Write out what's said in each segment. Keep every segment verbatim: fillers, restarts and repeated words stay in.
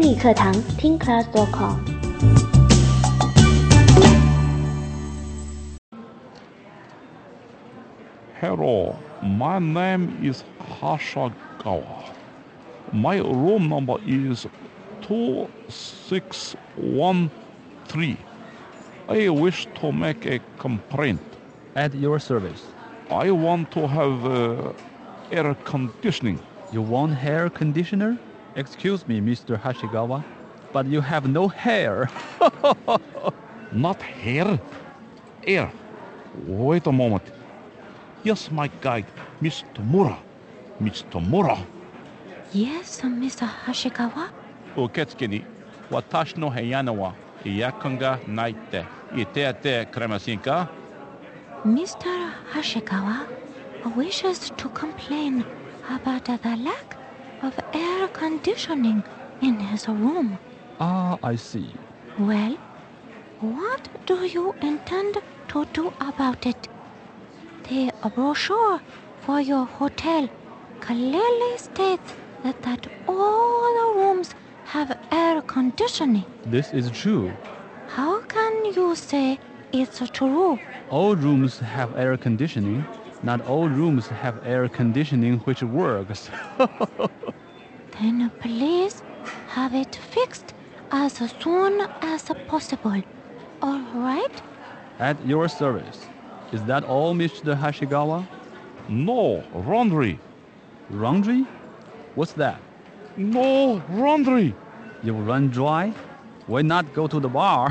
英语课堂听 class dot com。 Hello, my name is Hashagawa. My room number is two six one three. I wish to make a complaint. At your service. I want to have uh, air conditioning. You want hair conditioner? Excuse me, Mister Hashigawa, but you have no hair. Not hair, air. Wait a moment. Here's my guide, Mister Mura. Mister Mura. Yes, Mister Hashigawa? 受付に私の部屋のはエアコンがないって言ってやってくれませんか? Mister Hashigawa wishes to complain about the lack of air conditioning in his room. Ah, I see. Well, what do you intend to do about it? The brochure for your hotel clearly states that, that all the rooms have air conditioning. This is true. How can you say it's true? All rooms have air conditioning. Not all rooms have air conditioning which works. Then please have it fixed as soon as possible. All right? At your service. Is that all, Mister Hashigawa? No, laundry. Laundry? What's that? No, laundry. You run dry? Why not go to the bar?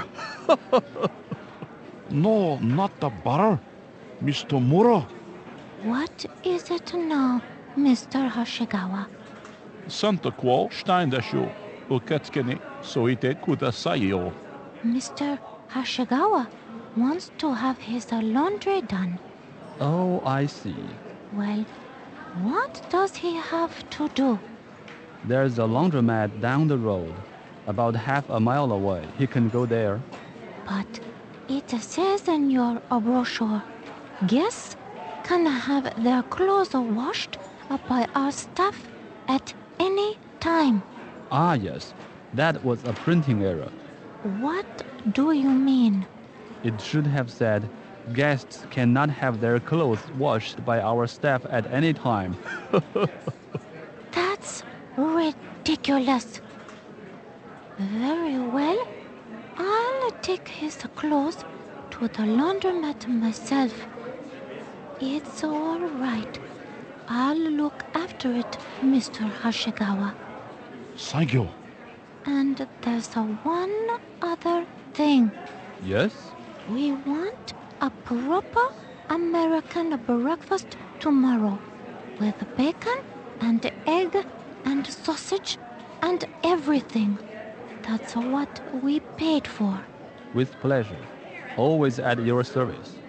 No, not the bar. Mister Mura. What is it now, Mister Hashigawa? サンタクはしたいんでしょう。受付に添えてくださいよ。 Mister Hashigawa wants to have his laundry done. Oh, I see. Well, what does he have to do? There's a laundromat down the road. About half a mile away. He can go there. But it says in your brochure, guests can have their clothes washed by our staff at any time. Ah, yes. That was a printing error. What do you mean? It should have said, guests cannot have their clothes washed by our staff at any time. That's ridiculous. Very well. I'll take his clothes to the laundromat myself. It's all right. I'll look after it, Mister Hashigawa. Thank you. And there's a one other thing. Yes? We want a proper American breakfast tomorrow with bacon and egg and sausage and everything. That's what we paid for. With pleasure. Always at your service.